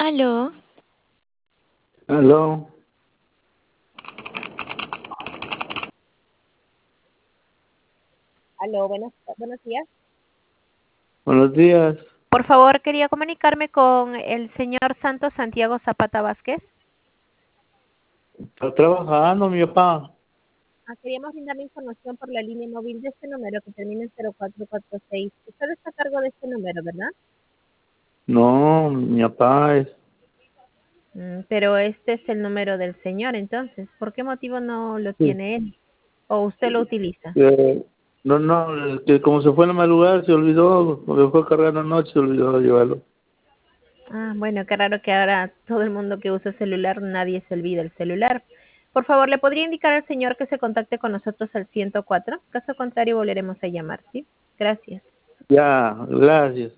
Aló, Aló, Aló, buenos días. buenos días. Por favor, quería comunicarme con el señor Santos Santiago Zapata Vázquez. Está trabajando, mi papá. Queríamos brindarle información por la línea móvil de este número que termina en 0446. Usted está a cargo de este número, ¿verdad? No, mi papá es. Pero este es el número del señor, entonces. ¿Por qué motivo no lo Sí. tiene él? ¿O usted lo utiliza? No, que como se fue en la madrugada se olvidó, porque fue a cargar la noche se olvidó de llevarlo. Bueno, qué raro que ahora todo el mundo que usa celular, nadie se olvida el celular. Por favor, ¿le podría indicar al señor que se contacte con nosotros al 104? Caso contrario, volveremos a llamar, ¿sí? Gracias. Ya, gracias.